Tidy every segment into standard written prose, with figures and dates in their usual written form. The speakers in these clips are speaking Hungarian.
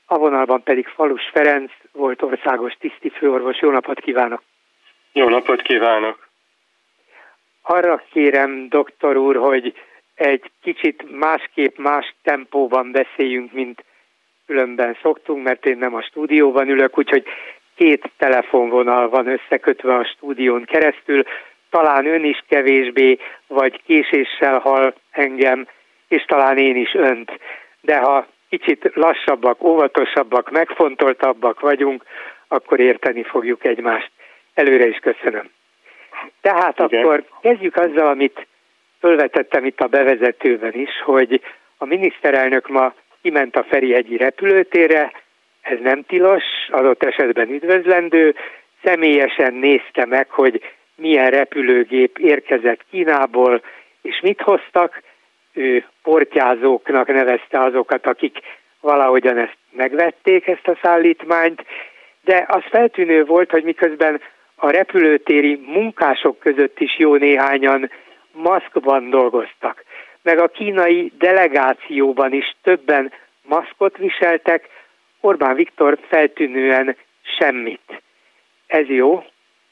a vonalban pedig Falus Ferenc, volt országos tisztifőorvos. Jó napot kívánok! Jó napot kívánok! Arra kérem, doktor úr, hogy egy kicsit másképp, más tempóban beszéljünk, mint különben szoktunk, mert én nem a stúdióban ülök, úgyhogy 2 telefonvonal van összekötve a stúdión keresztül. Talán ön is kevésbé, vagy késéssel hall engem, és talán én is önt. De ha kicsit lassabbak, óvatosabbak, megfontoltabbak vagyunk, akkor érteni fogjuk egymást. Előre is köszönöm. Tehát igen. Akkor kezdjük azzal, amit fölvetettem itt a bevezetőben is, hogy a miniszterelnök ma kiment a Ferihegyi repülőtérre, ez nem tilos, adott esetben üdvözlendő, személyesen nézte meg, hogy milyen repülőgép érkezett Kínából, és mit hoztak. Ő portyázóknak nevezte azokat, akik valahogyan ezt megvették, ezt a szállítmányt, de az feltűnő volt, hogy miközben a repülőtéri munkások között is jó néhányan maszkban dolgoztak, meg a kínai delegációban is többen maszkot viseltek, Orbán Viktor feltűnően semmit. Ez jó?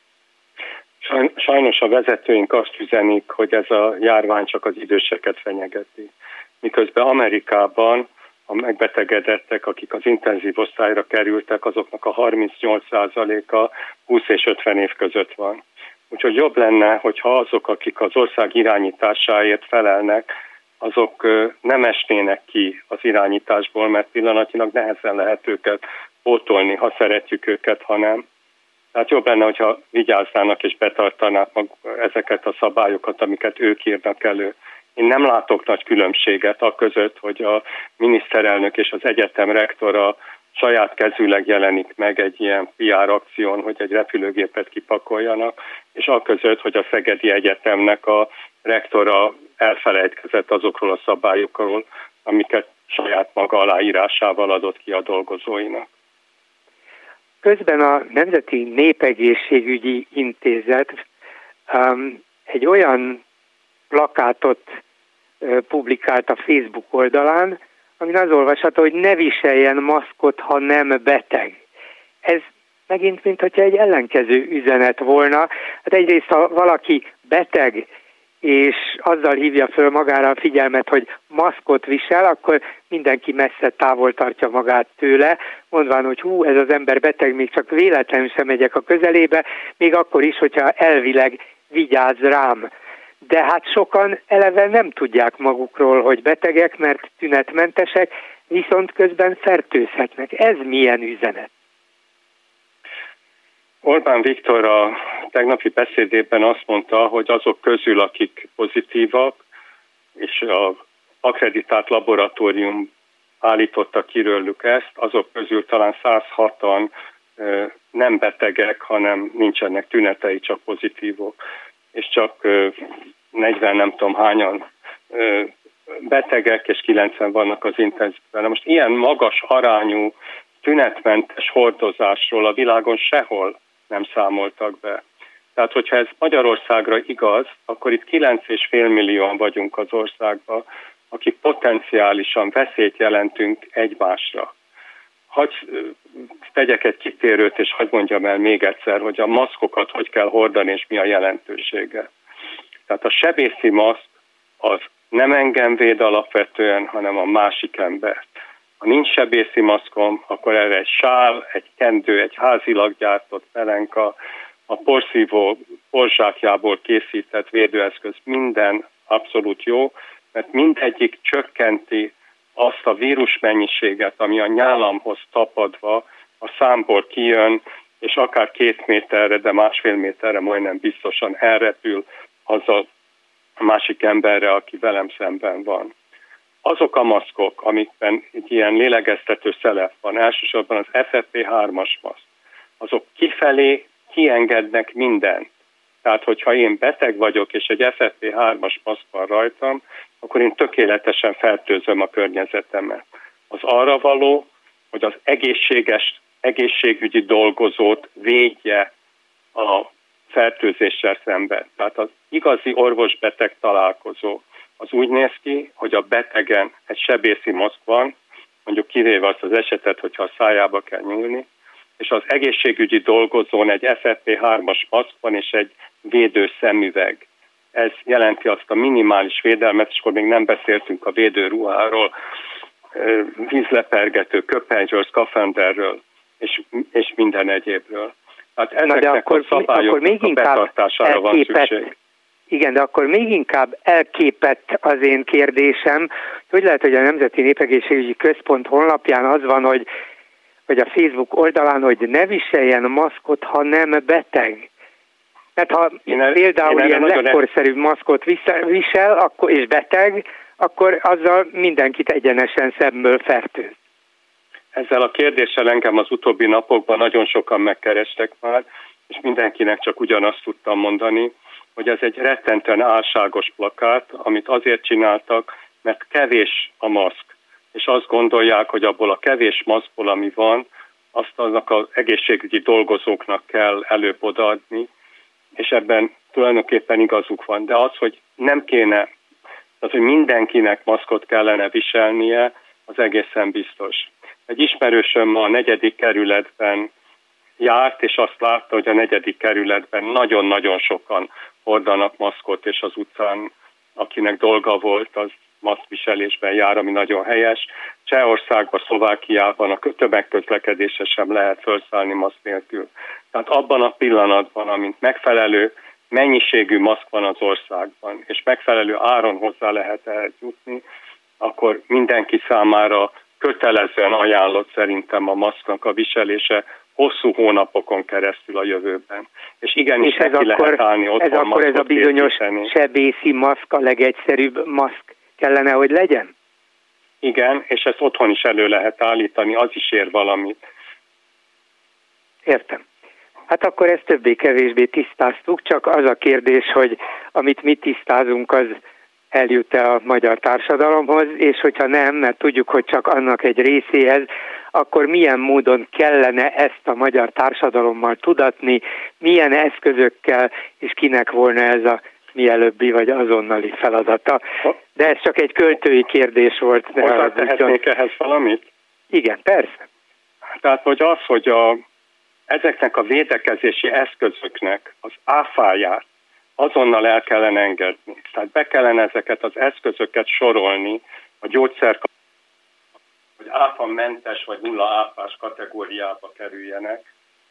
Sajnos a vezetőink azt üzenik, hogy ez a járvány csak az időseket fenyegeti. Miközben Amerikában a megbetegedettek, akik az intenzív osztályra kerültek, azoknak a 38%-a 20 és 50 év között van. Úgyhogy jobb lenne, hogyha azok, akik az ország irányításáért felelnek, azok nem esnének ki az irányításból, mert pillanatnyilag nehezen lehet őket pótolni, ha szeretjük őket, ha nem. Tehát jobb lenne, hogyha vigyáznának és betartanák ezeket a szabályokat, amiket ők írnak elő. Én nem látok nagy különbséget a között, hogy a miniszterelnök és az egyetem rektora saját kezűleg jelenik meg egy ilyen PR akción, hogy egy repülőgépet kipakoljanak, és a között, hogy a Szegedi Egyetemnek a rektora elfelejtkezett azokról a szabályokról, amiket saját maga aláírásával adott ki a dolgozóinak. Közben a Nemzeti Népegészségügyi Intézet egy olyan plakátot publikált a Facebook oldalán, amin az olvasható, hogy ne viseljen maszkot, ha nem beteg. Ez megint, mintha egy ellenkező üzenet volna. Hát egyrészt, ha valaki beteg, és azzal hívja föl magára a figyelmet, hogy maszkot visel, akkor mindenki messze távol tartja magát tőle, mondván, hogy ez az ember beteg, még csak véletlenül sem megyek a közelébe, még akkor is, hogyha elvileg vigyáz rám. De hát sokan eleve nem tudják magukról, hogy betegek, mert tünetmentesek, viszont közben fertőzhetnek. Ez milyen üzenet? Orbán Viktor a tegnapi beszédében azt mondta, hogy azok közül, akik pozitívak, és az akkreditált laboratórium állította ki róluk ezt, azok közül talán 106-an nem betegek, hanem nincsenek tünetei, csak pozitívok. És csak 40 nem tudom hányan betegek, és 90 vannak az intenzívben. Most ilyen magas arányú tünetmentes hordozásról a világon sehol nem számoltak be. Tehát, hogyha ez Magyarországra igaz, akkor itt 9,5 millióan vagyunk az országban, akik potenciálisan veszélyt jelentünk egymásra. Hadd tegyek egy kitérőt, és hadd mondjam el még egyszer, hogy a maszkokat hogy kell hordani, és mi a jelentősége. Tehát a sebészi maszk az nem engem véd alapvetően, hanem a másik embert. Ha nincs sebészi maszkom, akkor erre egy sál, egy kendő, egy házilag gyártott pelenka, a porszívó porzsákjából készített védőeszköz, minden abszolút jó, mert mindegyik csökkenti azt a vírusmennyiséget, ami a nyálamhoz tapadva a számból kijön, és akár 2 méterre, de 1,5 méterre majdnem biztosan elrepül az a másik emberre, aki velem szemben van. Azok a maszkok, amikben egy ilyen lélegeztető szelep van, elsősorban az FFP3-as maszk, azok kifelé kiengednek mindent. Tehát, hogyha én beteg vagyok, és egy FFP3-as maszk van rajtam, akkor én tökéletesen fertőzöm a környezetemet. Az arra való, hogy az egészségügyi dolgozót védje a fertőzéssel szemben. Tehát az igazi orvos-beteg találkozó az úgy néz ki, hogy a betegen egy sebészi maszk van, mondjuk kivéve azt az esetet, hogyha a szájába kell nyúlni, és az egészségügyi dolgozón egy FFP3-as maszk van és egy védő szemüveg. Ez jelenti azt a minimális védelmet, és akkor még nem beszéltünk a védőruháról, vízlepergető, köpenyről, szkafanderről, és minden egyébről. Hát ezeknek a szabályoknak a betartására van szükség. Igen, de akkor még inkább elképett az én kérdésem, hogy lehet, hogy a Nemzeti Népegészségügyi Központ honlapján az van, hogy a Facebook oldalán, hogy ne viseljen maszkot, ha nem beteg. Tehát ha például ilyen legkorszerűbb maszkot visel akkor, és beteg, akkor azzal mindenkit egyenesen szemből fertőz. Ezzel a kérdéssel engem az utóbbi napokban nagyon sokan megkerestek már, és mindenkinek csak ugyanazt tudtam mondani, hogy ez egy rettentően álságos plakát, amit azért csináltak, mert kevés a maszk. És azt gondolják, hogy abból a kevés maszkból, ami van, azt aznak az egészségügyi dolgozóknak kell előbb odaadni, és ebben tulajdonképpen igazuk van. De az, hogy nem kéne, tehát hogy mindenkinek maszkot kellene viselnie, az egészen biztos. Egy ismerősöm a 4. kerületben járt, és azt látta, hogy a 4. kerületben nagyon-nagyon sokan hordanak maszkot, és az utcán, akinek dolga volt, az maszkviselésben jár, ami nagyon helyes. Csehországban, Szlovákiában a tömegközlekedésre sem lehet felszállni maszk nélkül. Tehát abban a pillanatban, amint megfelelő mennyiségű maszk van az országban, és megfelelő áron hozzá lehet ehhez jutni, akkor mindenki számára kötelezően ajánlott szerintem a maszknak a viselése hosszú hónapokon keresztül a jövőben. És igenis és neki lehet állni otthon. Ez akkor ez a bizonyos sebészi maszk, a legegyszerűbb maszk kellene, hogy legyen? Igen, és ezt otthon is elő lehet állítani, az is ér valamit. Értem. Hát akkor ezt többé-kevésbé tisztáztuk, csak az a kérdés, hogy amit mi tisztázunk, az eljut-e a magyar társadalomhoz, és hogyha nem, mert tudjuk, hogy csak annak egy részéhez, akkor milyen módon kellene ezt a magyar társadalommal tudatni, milyen eszközökkel, és kinek volna ez a mielőbbi vagy azonnali feladata. De ez csak egy költői kérdés volt. Hozzátehetnék ehhez valamit? Igen, persze. Tehát, hogy az, hogy ezeknek a védekezési eszközöknek az áfáját azonnal el kellene engedni. Tehát be kellene ezeket az eszközöket sorolni a gyógyszer, hogy áfamentes vagy nulla áfás kategóriába kerüljenek.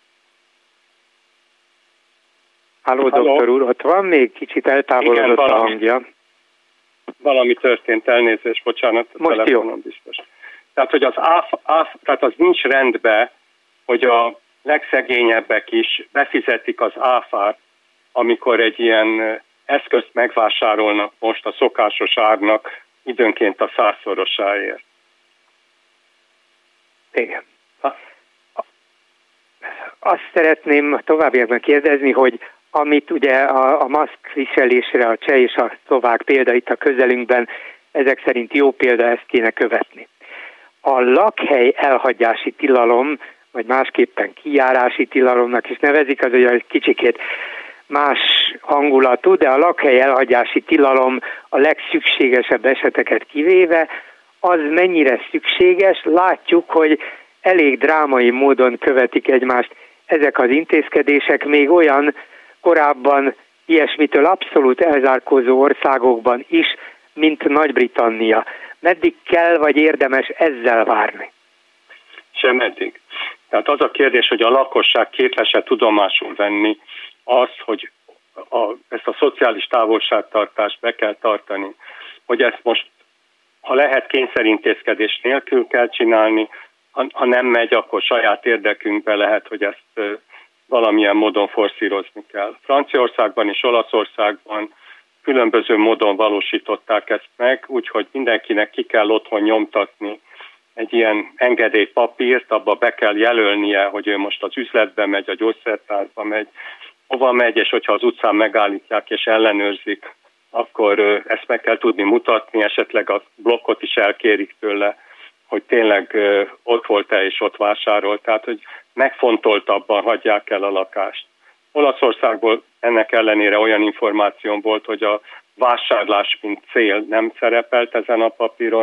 Halló, doktor úr, ott van még? Kicsit eltávolodott a hangja. Valami történt, elnézést, bocsánat, a most telefonon jó. Biztos. Tehát, hogy tehát az nincs rendben, hogy a legszegényebbek is befizetik az áfát, amikor egy ilyen eszközt megvásárolnak most a szokásos árnak időnként a 100-szorosáért. Igen. Azt szeretném továbbiakban kérdezni, hogy amit ugye a maszk viselésre a cseh és a szlovák példa itt a közelünkben, ezek szerint jó példa, ezt kéne követni. A lakhely elhagyási tilalom, vagy másképpen kijárási tilalomnak is nevezik, az ugye egy kicsikét más hangulatú, de a lakhely elhagyási tilalom a legszükségesebb eseteket kivéve, az mennyire szükséges, látjuk, hogy elég drámai módon követik egymást ezek az intézkedések, még olyan korábban ilyesmitől abszolút elzárkózó országokban is, mint Nagy-Britannia. Meddig kell, vagy érdemes ezzel várni? Semmeddig. Tehát az a kérdés, hogy a lakosság képes-e tudomásul venni azt, hogy ezt a szociális távolságtartást be kell tartani, hogy ezt most, ha lehet, kényszerintézkedés nélkül kell csinálni, ha nem megy, akkor saját érdekünkben lehet, hogy ezt valamilyen módon forszírozni kell. Franciaországban és Olaszországban különböző módon valósították ezt meg, úgyhogy mindenkinek ki kell otthon nyomtatni egy ilyen engedélypapírt, abba be kell jelölnie, hogy ő most az üzletbe megy, a gyógyszertárba megy, hova megy, és hogyha az utcán megállítják és ellenőrzik, akkor ezt meg kell tudni mutatni, esetleg a blokkot is elkérik tőle, hogy tényleg ott volt-e és ott vásárolt, tehát hogy megfontoltabban hagyják el a lakást. Olaszországból ennek ellenére olyan információm volt, hogy a vásárlás mint cél nem szerepelt ezen a papíron,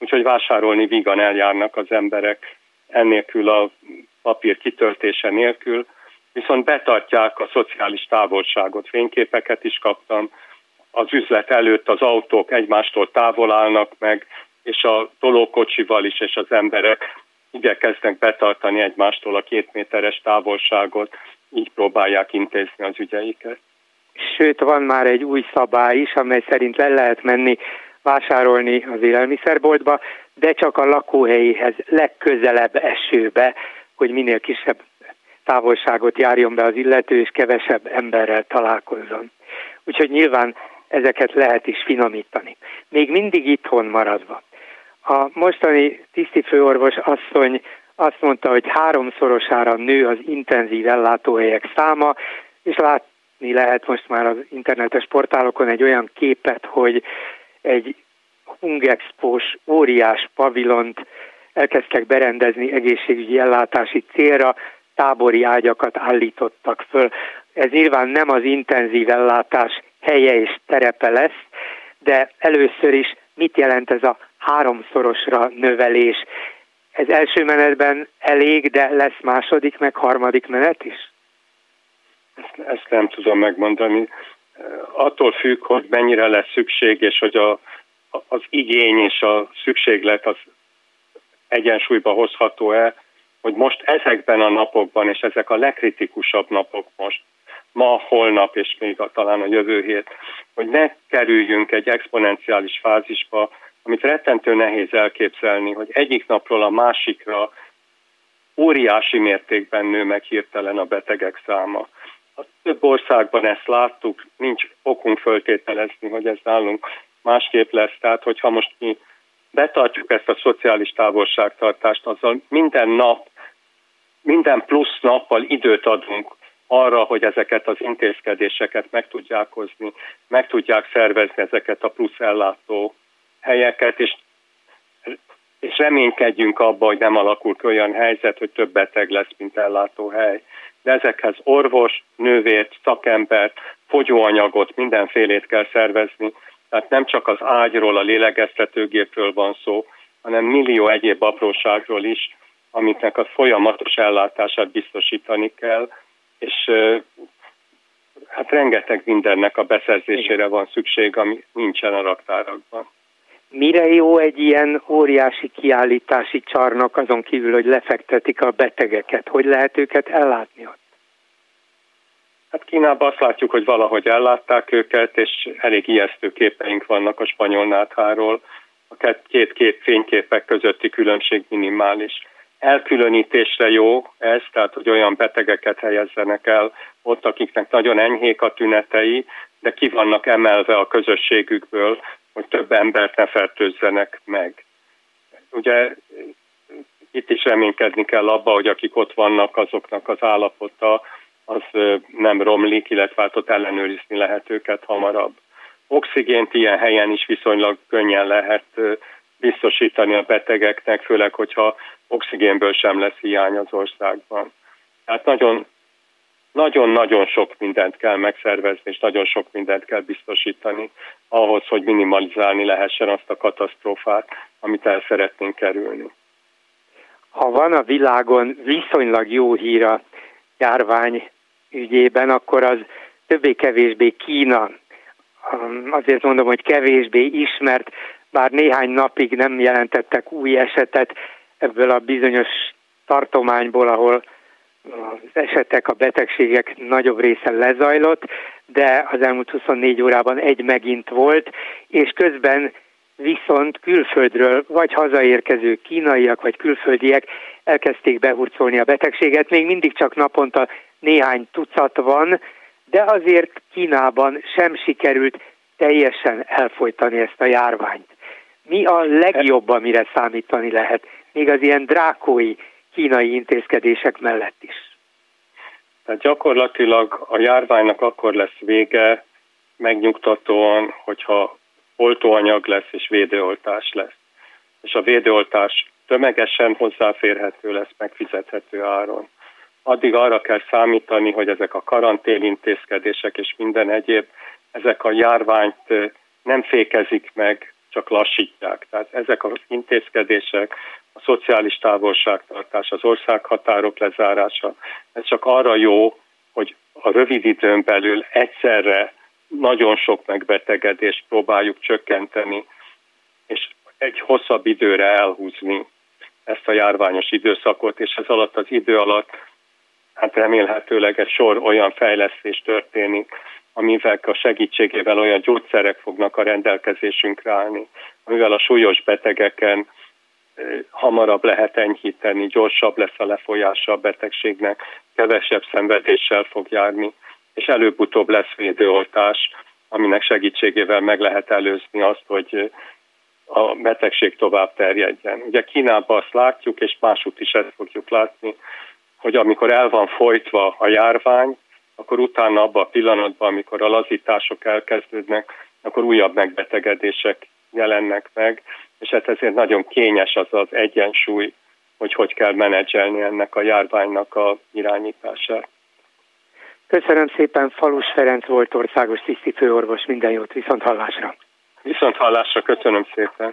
úgyhogy vásárolni vígan eljárnak az emberek ennélkül a papír kitöltése nélkül, viszont betartják a szociális távolságot. Fényképeket is kaptam, az üzlet előtt az autók egymástól távol állnak meg, és a tolókocsival is, és az emberek igyekeznek betartani egymástól a 2 méteres távolságot, így próbálják intézni az ügyeiket. Sőt, van már egy új szabály is, amely szerint le lehet menni vásárolni az élelmiszerboltba, de csak a lakóhelyéhez legközelebb esőbe, hogy minél kisebb távolságot járjon be az illető, és kevesebb emberrel találkozzon. Úgyhogy nyilván ezeket lehet is finomítani. Még mindig itthon maradva. A mostani tisztifőorvos asszony azt mondta, hogy 3-szorosára nő az intenzív ellátóhelyek száma, és látni lehet most már az internetes portálokon egy olyan képet, hogy egy Hungexpós óriás pavilont elkezdtek berendezni egészségügyi ellátási célra, tábori ágyakat állítottak föl. Ez nyilván nem az intenzív ellátás helye és terepe lesz, de először is mit jelent ez a 3-szorosra növelés? Ez első menetben elég, de lesz második, meg harmadik menet is? Ezt nem tudom megmondani. Attól függ, hogy mennyire lesz szükség, és hogy az igény és a szükséglet az egyensúlyba hozható-e, hogy most ezekben a napokban, és ezek a legkritikusabb napok most, ma, holnap és még talán a jövő hét, hogy ne kerüljünk egy exponenciális fázisba, amit rettentő nehéz elképzelni, hogy egyik napról a másikra óriási mértékben nő meg hirtelen a betegek száma. A több országban ezt láttuk, nincs okunk föltételezni, hogy ez nálunk másképp lesz. Tehát, hogyha most mi betartjuk ezt a szociális távolságtartást, azzal minden plusz nappal időt adunk arra, hogy ezeket az intézkedéseket meg tudják hozni, meg tudják szervezni ezeket a plusz ellátó helyeket, és reménykedjünk abba, hogy nem alakul ki olyan helyzet, hogy több beteg lesz, mint ellátóhely. De ezekhez orvos, nővért, szakembert, fogyóanyagot, mindenfélét kell szervezni. Tehát nem csak az ágyról, a lélegeztetőgépről van szó, hanem millió egyéb apróságról is, amiknek a folyamatos ellátását biztosítani kell, és hát rengeteg mindennek a beszerzésére van szükség, ami nincsen a raktárakban. Mire jó egy ilyen óriási kiállítási csarnok, azon kívül, hogy lefektetik a betegeket? Hogy lehet őket ellátni ott? Hát Kínában azt látjuk, hogy valahogy ellátták őket, és elég ijesztő képeink vannak a spanyol nátháról. A két fényképek közötti különbség minimális. Elkülönítésre jó ez, tehát hogy olyan betegeket helyezzenek el ott, akiknek nagyon enyhék a tünetei, de ki vannak emelve a közösségükből, hogy több embert ne fertőzzenek meg. Ugye itt is reménykedni kell abba, hogy akik ott vannak, azoknak az állapota az nem romlik, illetve hát ott ellenőrizni lehet őket hamarabb. Oxigént ilyen helyen is viszonylag könnyen lehet biztosítani a betegeknek, főleg, hogyha oxigénből sem lesz hiány az országban. Tehát nagyon-nagyon sok mindent kell megszervezni, és nagyon sok mindent kell biztosítani ahhoz, hogy minimalizálni lehessen azt a katasztrófát, amit el szeretnénk kerülni. Ha van a világon viszonylag jó hír a járvány ügyében, akkor az többé-kevésbé Kína. Azért mondom, hogy kevésbé ismert, bár néhány napig nem jelentettek új esetet ebből a bizonyos tartományból, ahol az esetek, a betegségek nagyobb része lezajlott, de az elmúlt 24 órában egy megint volt, és közben viszont külföldről vagy hazaérkező kínaiak vagy külföldiek elkezdték behurcolni a betegséget. Még mindig csak naponta néhány tucat van, de azért Kínában sem sikerült teljesen elfojtani ezt a járványt. Mi a legjobb, amire számítani lehet, még az ilyen drákói kínai intézkedések mellett is? Tehát gyakorlatilag a járványnak akkor lesz vége megnyugtatóan, hogyha oltóanyag lesz és védőoltás lesz. És a védőoltás tömegesen hozzáférhető lesz, megfizethető áron. Addig arra kell számítani, hogy ezek a karanténintézkedések és minden egyéb, ezek a járványt nem fékezik meg csak lassítják. Tehát ezek az intézkedések, a szociális távolságtartás, az országhatárok lezárása, ez csak arra jó, hogy a rövid időn belül egyszerre nagyon sok megbetegedést próbáljuk csökkenteni, és egy hosszabb időre elhúzni ezt a járványos időszakot, és ez alatt az idő alatt hát remélhetőleg egy sor olyan fejlesztés történik, amivel a segítségével olyan gyógyszerek fognak a rendelkezésünkre állni, amivel a súlyos betegeken hamarabb lehet enyhíteni, gyorsabb lesz a lefolyása a betegségnek, kevesebb szenvedéssel fog járni, és előbb-utóbb lesz védőoltás, aminek segítségével meg lehet előzni azt, hogy a betegség tovább terjedjen. Ugye Kínában azt látjuk, és másút is ezt fogjuk látni, hogy amikor el van folytva a járvány, akkor utána abban a pillanatban, amikor a lazítások elkezdődnek, akkor újabb megbetegedések jelennek meg, és hát ezért nagyon kényes az az egyensúly, hogy kell menedzselni ennek a járványnak a irányítását. Köszönöm szépen, Falus Ferenc volt országos tisztifőorvos, minden jót, viszonthallásra! Viszonthallásra, köszönöm szépen!